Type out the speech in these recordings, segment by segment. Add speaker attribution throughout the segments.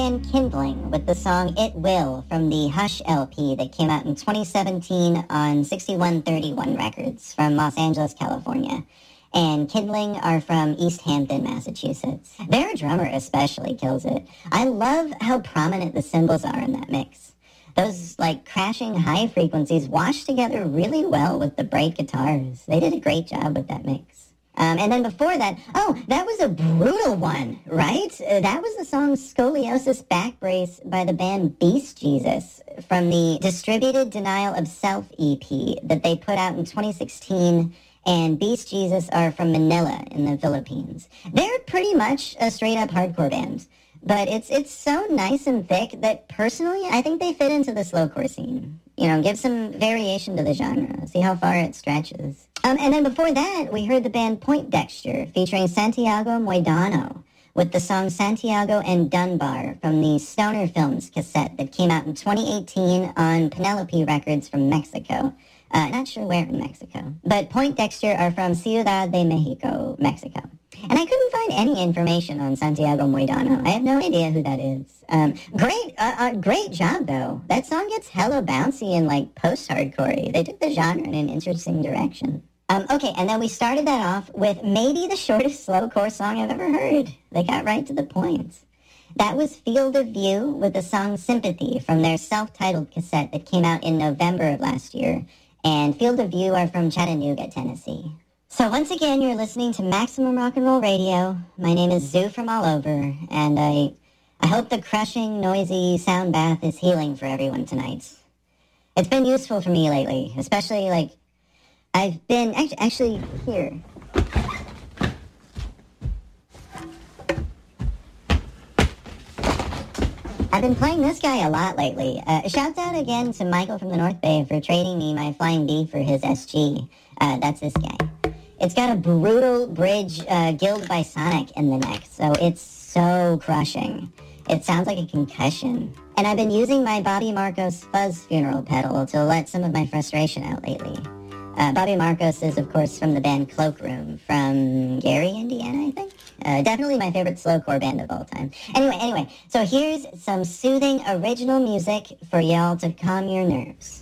Speaker 1: band Kindling with the song It Will from the Hush LP that came out in 2017 on 6131 Records from Los Angeles, California. And Kindling are from East Hampton, Massachusetts. Their drummer especially kills it. I love how prominent the cymbals are in that mix. Those, crashing high frequencies wash together really well with the bright guitars. They did a great job with that mix. And then before that, that was a brutal one, right? That was the song Scoliosis Back Brace by the band Beast Jesus from the Distributed Denial of Self EP that they put out in 2016. And Beast Jesus are from Manila in the Philippines. They're pretty much a straight-up hardcore band. But it's so nice and thick that personally I think they fit into the slowcore scene. Give some variation to the genre. See how far it stretches. And then before that, we heard the band Poindexter featuring Santiago Moedano with the song Santiago and Dunbar from the Stoner Films cassette that came out in 2018 on Penelope Records from Mexico. Not sure where in Mexico. But Poindexter are from Ciudad de Mexico, Mexico. And I couldn't find any information on Santiago Moedano. I have no idea who that is. Great job, though. That song gets hella bouncy and, post-hardcore. They took the genre in an interesting direction. Okay, and then we started that off with maybe the shortest slowcore song I've ever heard. They got right to the point. That was Field of View with the song Sympathy from their self-titled cassette that came out in November of last year. And Field of View are from Chattanooga, Tennessee. So once again, you're listening to Maximum Rock and Roll Radio. My name is Zoo from all over, and I hope the crushing, noisy sound bath is healing for everyone tonight. It's been useful for me lately, especially, I've been, actually, here. I've been playing this guy a lot lately. Shouts out again to Michael from the North Bay for trading me my Flying V for his SG. That's this guy. It's got a brutal bridge Guild by Sonic in the neck, so it's so crushing. It sounds like a concussion. And I've been using my Bobby Marcos fuzz funeral pedal to let some of my frustration out lately. Bobby Marcos is, of course, from the band Cloakroom from Gary, Indiana, I think. Definitely my favorite slowcore band of all time. Anyway, so here's some soothing original music for y'all to calm your nerves.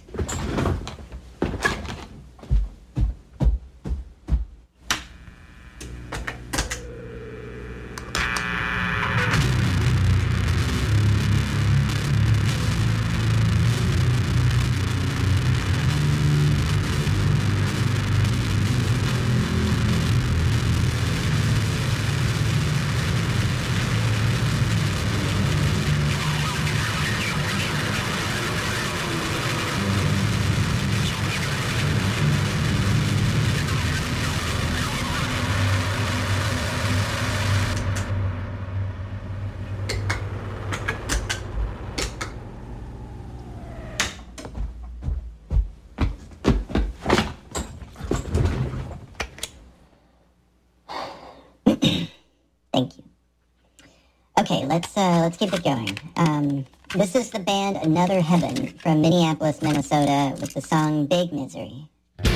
Speaker 1: Thank you. Okay, let's keep it going. This is the band Another Heaven from Minneapolis, Minnesota with the song Big Misery.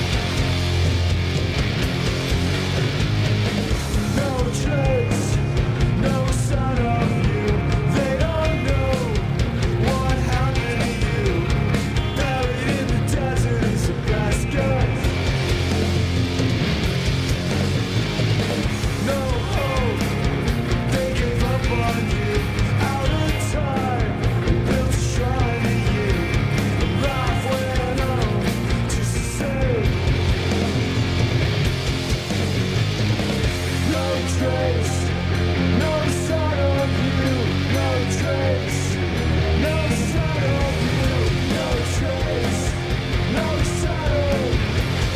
Speaker 2: No trace, no sign of you. They don't know what happened to you. Buried in the deserts of Alaska. No hope, they gave up on you. Out of time, built a shrine to you. Life went on just the same. No trace, no sign of you. No trace, no sign of you. No trace, no sign of you.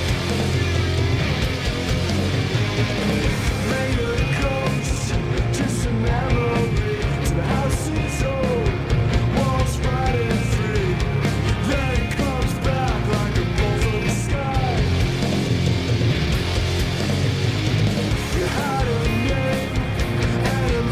Speaker 2: Made of ghosts, just a memory. To the house is old, walls bright and free. Then it comes back like a bolt from the sky. You had a name and a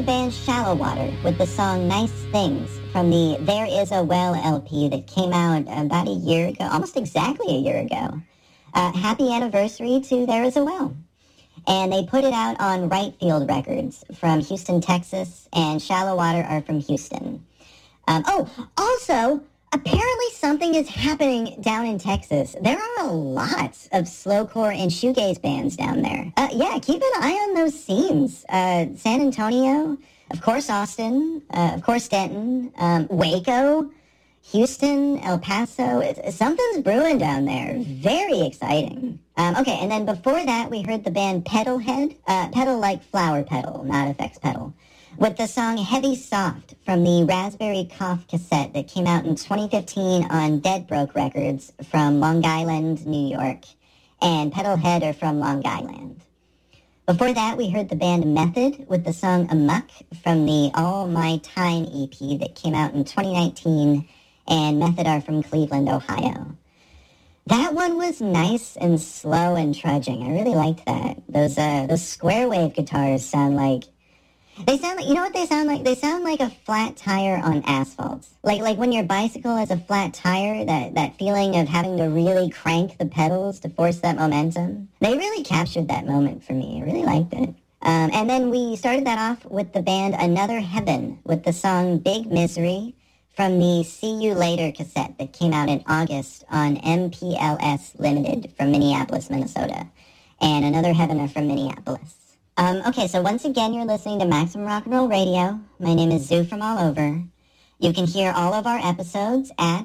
Speaker 1: band Shallow Water with the song Nice Things from the There Is a Well LP that came out about a year ago, almost exactly a year ago. Happy anniversary to There Is a Well. And they put it out on Right Field Records from Houston, Texas, and Shallow Water are from Houston. Also, apparently something is happening down in Texas. There are a lot of slowcore and shoegaze bands down there. Yeah, keep an eye on those scenes. San Antonio, of course Austin, of course Denton, Waco, Houston, El Paso. Something's brewing down there. Very exciting. Okay, and then before that, we heard the band Pedalhead. Pedal like flower pedal, not effects pedal. With the song Heavy Soft from the Raspberry Cough cassette that came out in 2015 on Dead Broke Records from Long Island, New York. And Pedalhead are from Long Island. Before that, we heard the band Method with the song Amuck from the All My Time EP that came out in 2019, and Method are from Cleveland, Ohio. That one was nice and slow and trudging. I really liked that. Those square wave guitars sound like, you know what they sound like? They sound like a flat tire on asphalt. Like when your bicycle has a flat tire, that feeling of having to really crank the pedals to force that momentum. They really captured that moment for me. I really liked it. And then we started that off with the band Another Heaven with the song Big Misery from the See You Later cassette that came out in August on MPLS Limited from Minneapolis, Minnesota. And Another Heaven are from Minneapolis. Okay, so once again, you're listening to Maximum Rock and Roll Radio. My name is Zoo from all over. You can hear all of our episodes at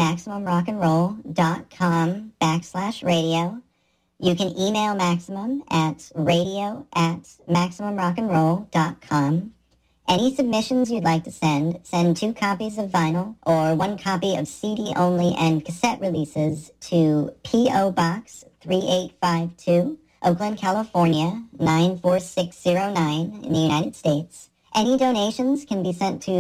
Speaker 1: MaximumRockandRoll.com/radio. You can email Maximum at radio@MaximumRockandRoll.com. Any submissions you'd like to send 2 copies of vinyl or 1 copy of CD only and cassette releases to P.O. Box 3852. Oakland, California, 94609 in the United States. Any donations can be sent to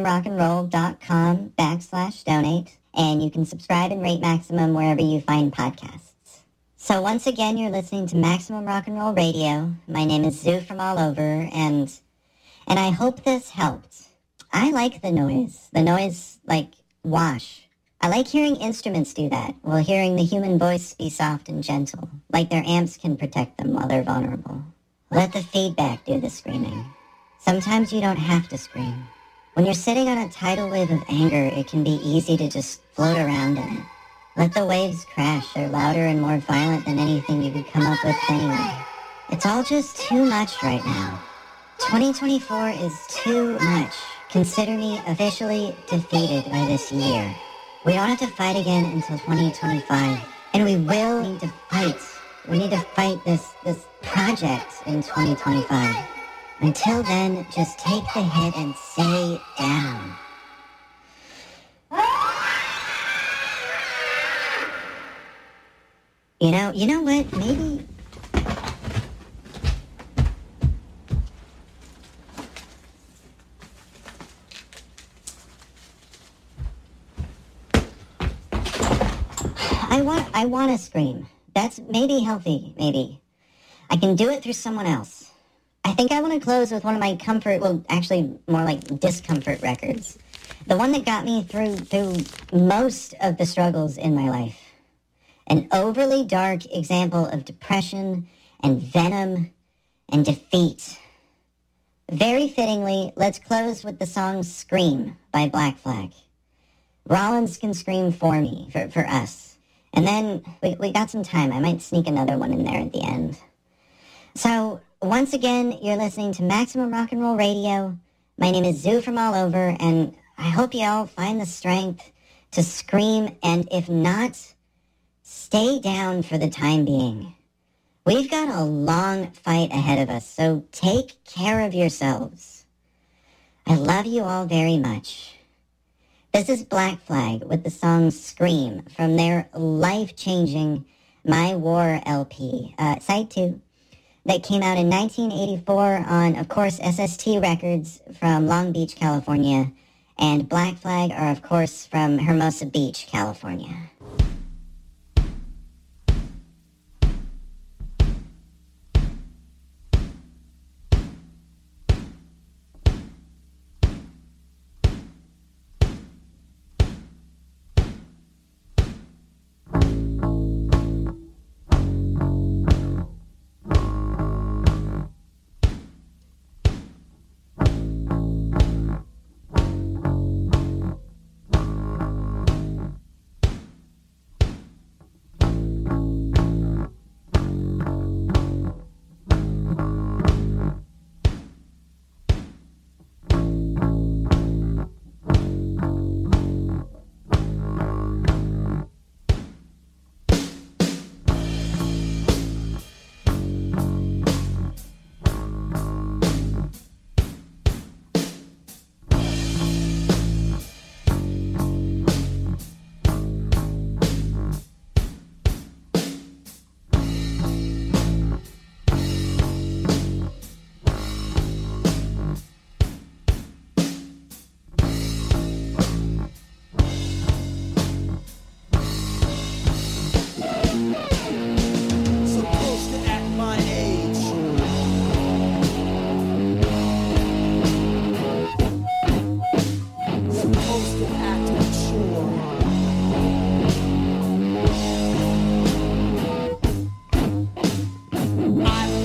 Speaker 1: MaximumRockandRoll.com/donate, and you can subscribe and rate Maximum wherever you find podcasts. So once again, you're listening to Maximum Rock and Roll Radio. My name is Zoo from all over, and I hope this helped. I like the noise like wash. I like hearing instruments do that, while hearing the human voice be soft and gentle, like their amps can protect them while they're vulnerable. Let the feedback do the screaming. Sometimes you don't have to scream. When you're sitting on a tidal wave of anger, it can be easy to just float around in it. Let the waves crash. They're louder and more violent than anything you could come up with anyway. It's all just too much right now. 2024 is too much. Consider me officially defeated by this year. We don't have to fight again until 2025, and we will need to fight. We need to fight this project in 2025. Until then, just take the hit and stay down. You know what? Maybe... I want to scream. That's maybe healthy, maybe. I can do it through someone else. I think I want to close with one of my comfort, well, actually more like discomfort records. The one that got me through most of the struggles in my life. An overly dark example of depression and venom and defeat. Very fittingly, let's close with the song Scream by Black Flag. Rollins can scream for me, for us. And then we got some time. I might sneak another one in there at the end. So, once again, you're listening to Maximum Rock and Roll Radio. My name is Zoo from all over, and I hope you all find the strength to scream, and if not, stay down for the time being. We've got a long fight ahead of us, so take care of yourselves. I love you all very much. This is Black Flag with the song Scream from their life-changing My War LP, Side 2, that came out in 1984 on, of course, SST Records from Long Beach, California, and Black Flag are, of course, from Hermosa Beach, California.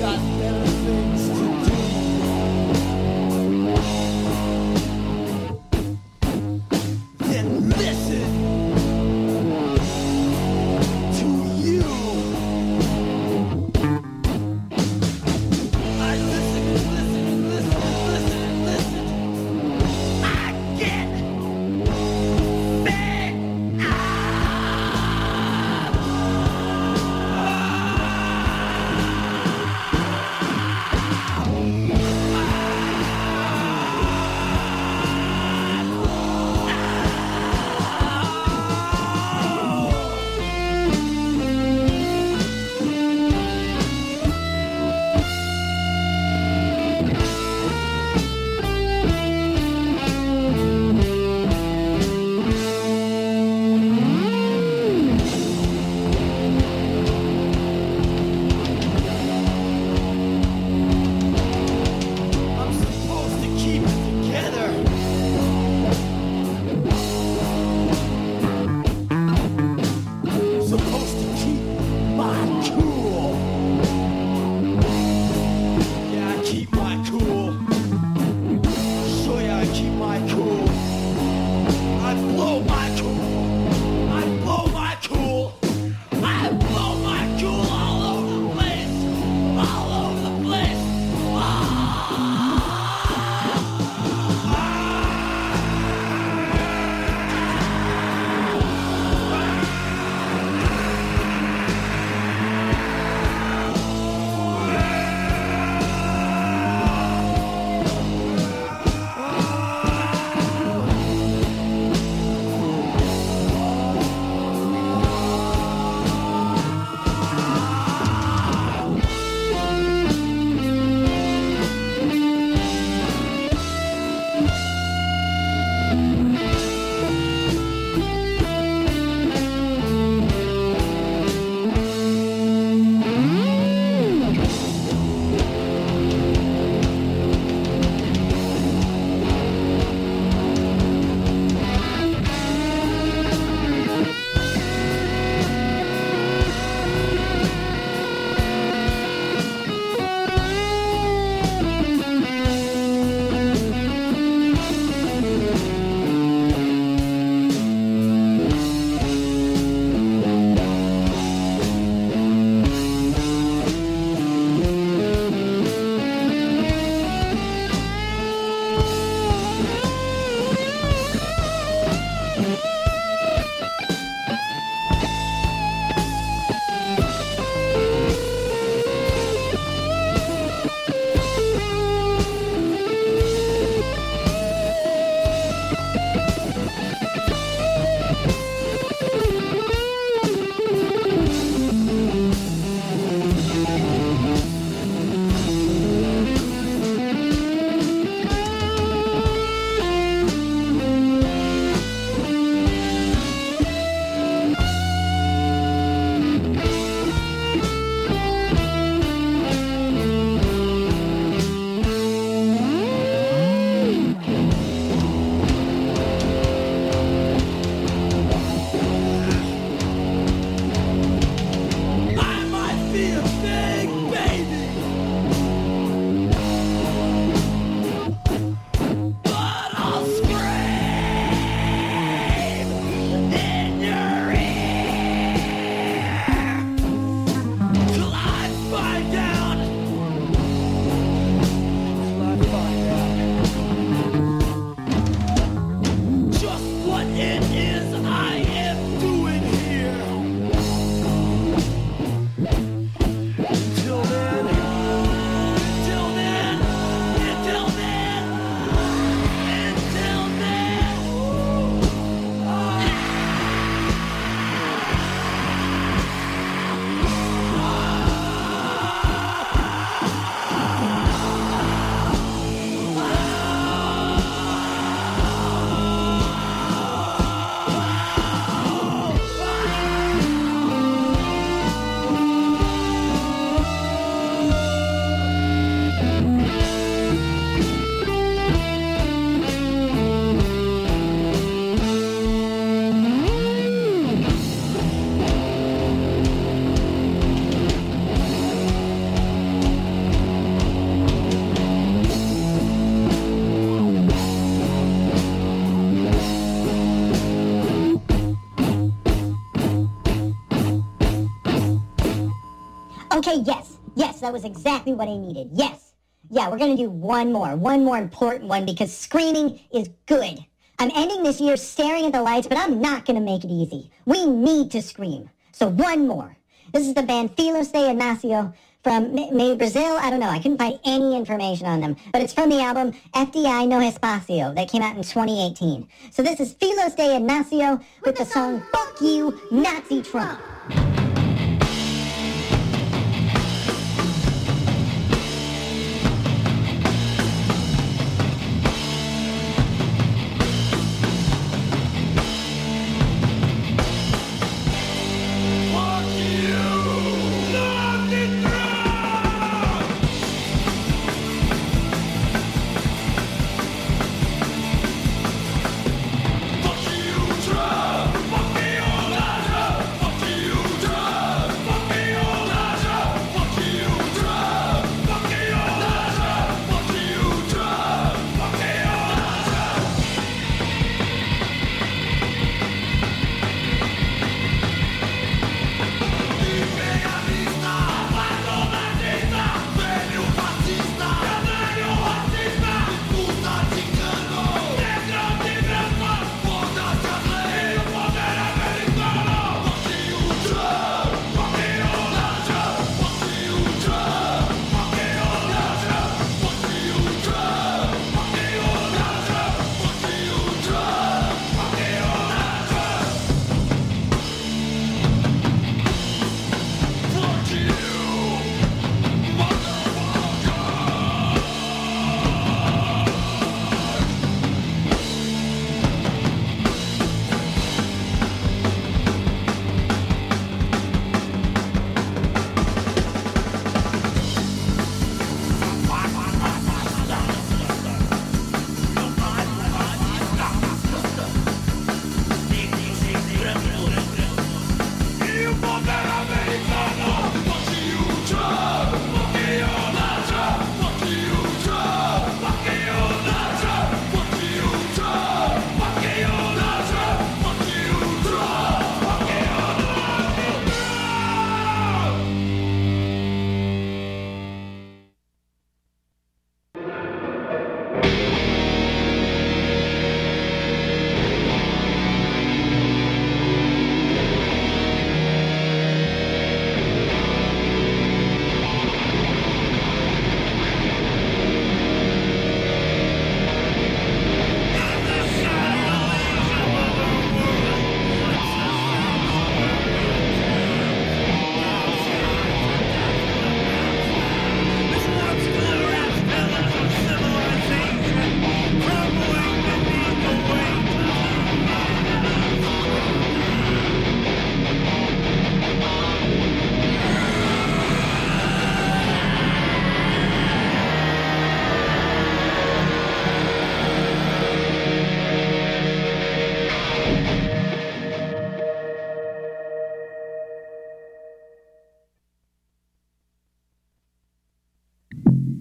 Speaker 2: got better things to do than listen to you. I listen and listen and listen and listen and listen. I get fed up.
Speaker 1: Okay, yes, that was exactly what I needed. Yes. Yeah, we're gonna do one more important one because screaming is good. I'm ending this year staring at the lights, but I'm not gonna make it easy. We need to scream. So one more. This is the band Filos de Ignacio from maybe Brazil. I don't know. I couldn't find any information on them. But it's from the album FDI No Espacio that came out in 2018. So this is Filos de Ignacio with the song Fuck You, Nazi Trump.